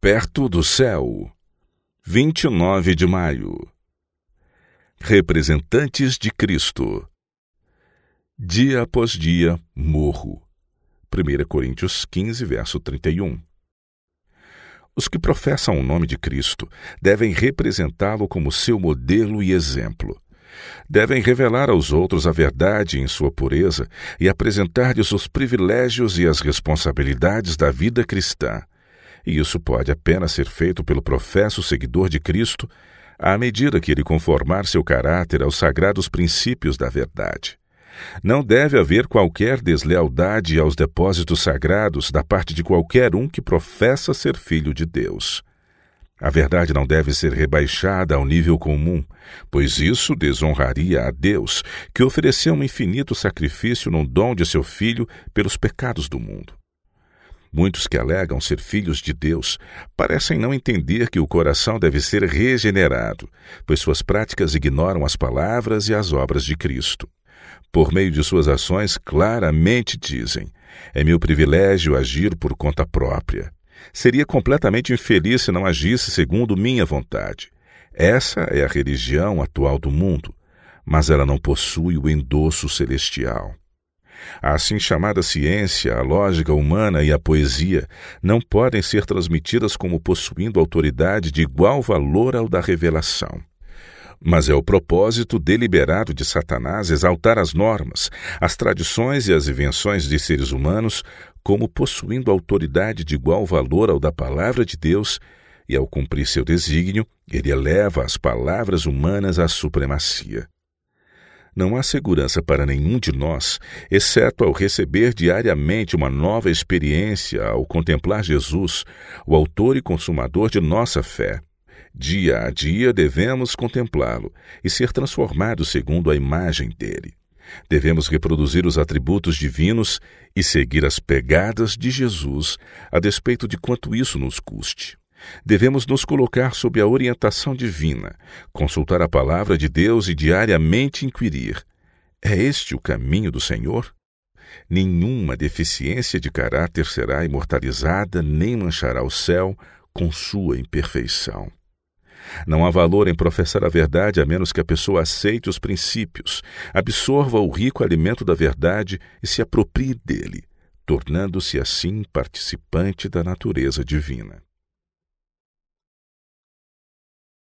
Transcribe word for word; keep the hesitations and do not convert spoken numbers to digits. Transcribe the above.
Perto do céu, vinte e nove de maio. Representantes de Cristo. Dia após dia morro. primeira Coríntios quinze, verso trinta e um. Os que professam o nome de Cristo devem representá-lo como seu modelo e exemplo. Devem revelar aos outros a verdade em sua pureza e apresentar-lhes os privilégios e as responsabilidades da vida cristã. E isso pode apenas ser feito pelo professo seguidor de Cristo, à medida que ele conformar seu caráter aos sagrados princípios da verdade. Não deve haver qualquer deslealdade aos depósitos sagrados da parte de qualquer um que professa ser filho de Deus. A verdade não deve ser rebaixada ao nível comum, pois isso desonraria a Deus, que ofereceu um infinito sacrifício no dom de seu Filho pelos pecados do mundo. Muitos que alegam ser filhos de Deus parecem não entender que o coração deve ser regenerado, pois suas práticas ignoram as palavras e as obras de Cristo. Por meio de suas ações, claramente dizem: é meu privilégio agir por conta própria. Seria completamente infeliz se não agisse segundo minha vontade. Essa é a religião atual do mundo, mas ela não possui o endosso celestial. A assim chamada ciência, a lógica humana e a poesia não podem ser transmitidas como possuindo autoridade de igual valor ao da revelação. Mas é o propósito deliberado de Satanás exaltar as normas, as tradições e as invenções de seres humanos como possuindo autoridade de igual valor ao da palavra de Deus, e ao cumprir seu desígnio, ele eleva as palavras humanas à supremacia. Não há segurança para nenhum de nós, exceto ao receber diariamente uma nova experiência ao contemplar Jesus, o autor e consumador de nossa fé. Dia a dia devemos contemplá-lo e ser transformados segundo a imagem dele. Devemos reproduzir os atributos divinos e seguir as pegadas de Jesus, a despeito de quanto isso nos custe. Devemos nos colocar sob a orientação divina, consultar a palavra de Deus e diariamente inquirir: é este o caminho do Senhor? Nenhuma deficiência de caráter será imortalizada nem manchará o céu com sua imperfeição. Não há valor em professar a verdade a menos que a pessoa aceite os princípios, absorva o rico alimento da verdade e se aproprie dele, tornando-se assim participante da natureza divina.